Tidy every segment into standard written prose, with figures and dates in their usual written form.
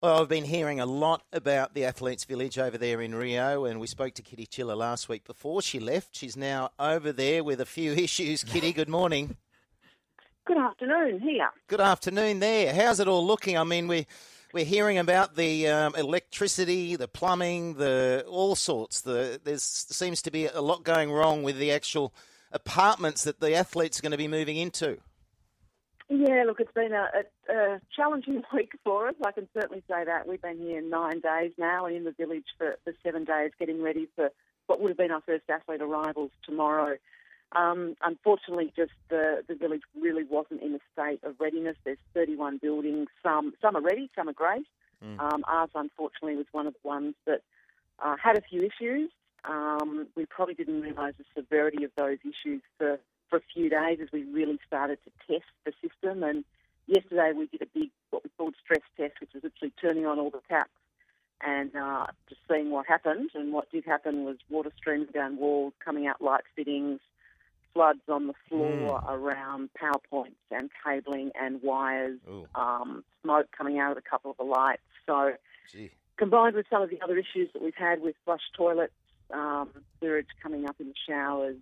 Well, I've been hearing a lot about the Athletes Village over there in Rio, and we spoke to Kitty Chiller last week before she left. She's now over there with a few issues. Kitty, good morning. Good afternoon here. Good afternoon there. How's it all looking? I mean, we're hearing about the electricity, the plumbing, the all sorts. There seems to be a lot going wrong with the actual apartments that the athletes are going to be moving into. Yeah, look, it's been a challenging week for us. I can certainly say that. We've been here 9 days now and in the village for 7 days getting ready for what would have been our first athlete arrivals tomorrow. Unfortunately, just the village really wasn't in a state of readiness. There's 31 buildings. Some are ready, some are great. Ours, unfortunately, was one of the ones that had a few issues. We probably didn't realise the severity of those issues for a few days as we really started to test the system. And yesterday we did a big, what we called stress test, which was literally turning on all the taps and just seeing what happened. And what did happen was water streaming down walls, coming out light fittings, floods on the floor around power points and cabling and wires, smoke coming out of a couple of the lights. So combined with some of the other issues that we've had with flush toilets, sewage coming up in the showers,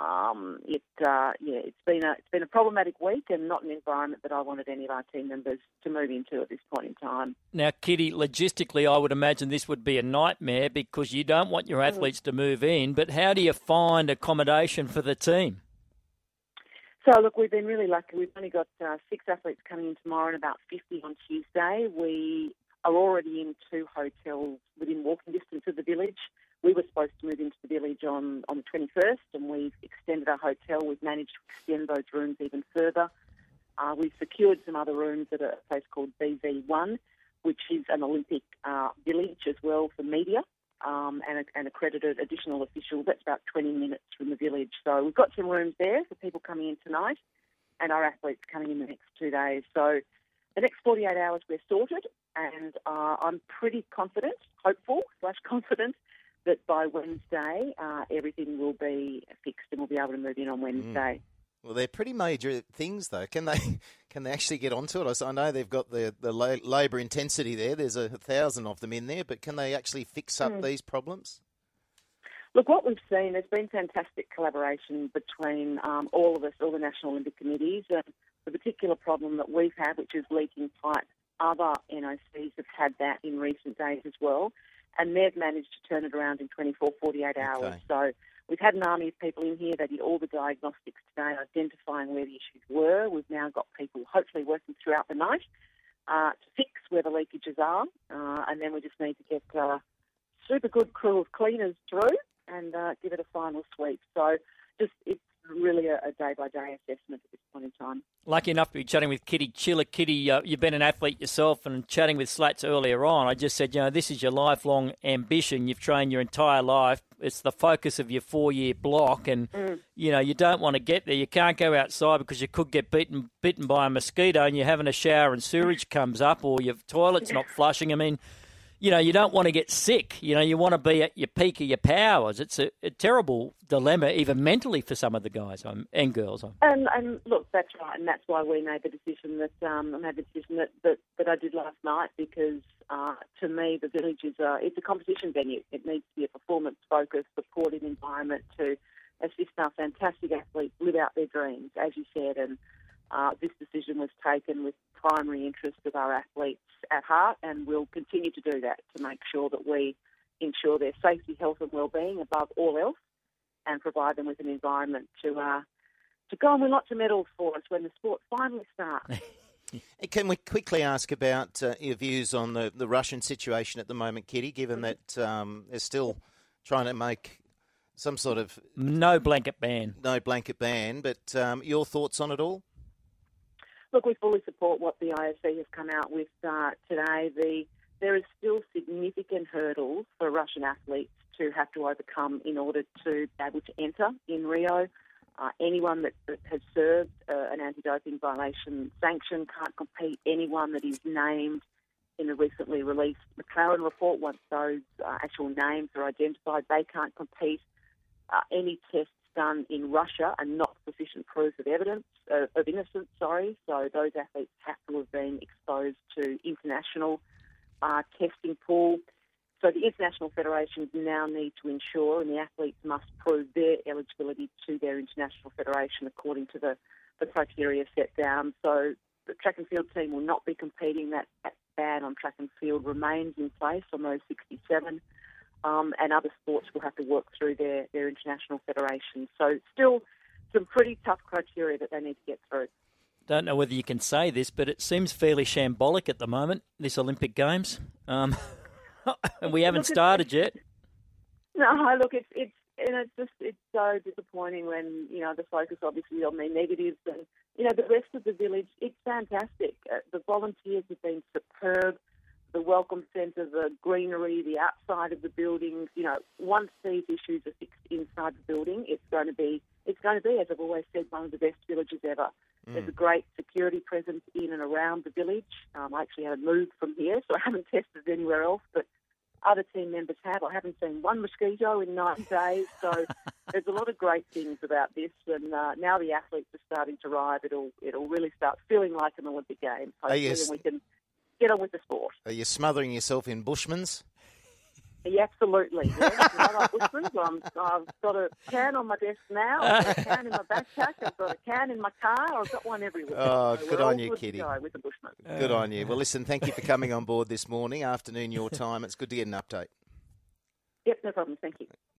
it's been a problematic week and not an environment that I wanted any of our team members to move into at this point in time. Now, Kitty, logistically, I would imagine this would be a nightmare because you don't want your athletes to move in, but how do you find accommodation for the team? So, look, we've been really lucky. We've only got 6 athletes coming in tomorrow and about 50 on Tuesday. We are already in 2 hotels within walking distance of the village. We were supposed to move into the village on the 21st, and we've extended our hotel. We've managed to extend those rooms even further. We've secured some other rooms at a place called BV1, which is an Olympic village as well for media and accredited additional officials. That's about 20 minutes from the village. So we've got some rooms there for people coming in tonight and our athletes coming in the next 2 days. So the next 48 hours we're sorted, and I'm pretty confident, hopeful/confident, that by Wednesday everything will be fixed and we'll be able to move in on Wednesday. Well, they're pretty major things, though. Can they actually get onto it? I know they've got the labour intensity there. There's 1,000 of them in there, but can they actually fix up these problems? Look, what we've seen, there's been fantastic collaboration between all of us, all the National Olympic Committees. The particular problem that we've had, which is leaking pipes, other NOCs have had that in recent days as well, and they've managed to turn it around in 24, 48 hours. Okay. So we've had an army of people in here. They did all the diagnostics today, identifying where the issues were. We've now got people hopefully working throughout the night to fix where the leakages are, and then we just need to get a super good crew of cleaners through and give it a final sweep. So it's really a day-by-day assessment at this point in time. Lucky enough to be chatting with Kitty Chiller. Kitty, you've been an athlete yourself, and chatting with Slats earlier on, I just said, this is your lifelong ambition. You've trained your entire life. It's the focus of your 4-year block, and, you don't want to get there. You can't go outside because you could get bitten by a mosquito and you're having a shower and sewage comes up or your toilet's not flushing. I mean, you don't want to get sick. You want to be at your peak of your powers. It's a terrible dilemma, even mentally, for some of the guys and girls. And look, that's right, and that's why we made the decision that I did last night, because to me, the village is it's a competition venue. It needs to be a performance-focused, supportive environment to assist our fantastic athletes live out their dreams, as you said. And this decision was taken with primary interest of our athletes at heart, and we'll continue to do that to make sure that we ensure their safety, health and well-being above all else, and provide them with an environment to go and win lots of medals for us when the sport finally starts. Can we quickly ask about your views on the Russian situation at the moment, Kitty, given that they're still trying to make some sort of... No blanket ban, but your thoughts on it all? Look, we fully support what the IOC has come out with today. There is still significant hurdles for Russian athletes to have to overcome in order to be able to enter in Rio. Anyone that has served an anti-doping violation sanction can't compete. Anyone that is named in the recently released McLaren report, once those actual names are identified, they can't compete. Any tests done in Russia are not sufficient proof of innocence. So those athletes have to have been exposed to international testing pool. So the international federations now need to ensure, and the athletes must prove their eligibility to their international federation according to the criteria set down. So the track and field team will not be competing. That ban on track and field remains in place on those 67, and other sports will have to work through their international federations. So still some pretty tough criteria that they need to get through. Don't know whether you can say this, but it seems fairly shambolic at the moment, this Olympic Games. And we haven't started yet. No, look, it's so disappointing when, the focus obviously on the negatives and, the rest of the village, it's fantastic. The volunteers have been superb. The welcome centre, the greenery, the outside of the buildings, once these issues are fixed inside the building, it's going to be, as I've always said, one of the best villages ever. There's a great security presence in and around the village. I actually had moved from here, so I haven't tested anywhere else, but other team members have. I haven't seen one mosquito in 9 days, so there's a lot of great things about this. And now the athletes are starting to arrive. It'll really start feeling like an Olympic Games. Hopefully, and we can get on with the sport. Are you smothering yourself in Bushmans? Yeah, absolutely. Yeah. I've got a can on my desk now. I've got a can in my backpack. I've got a can in my car. I've got one everywhere. Oh, so good on you, Kitty. With the Bushman. Good on you. Well, listen, thank you for coming on board this morning, afternoon your time. It's good to get an update. Yep, no problem. Thank you.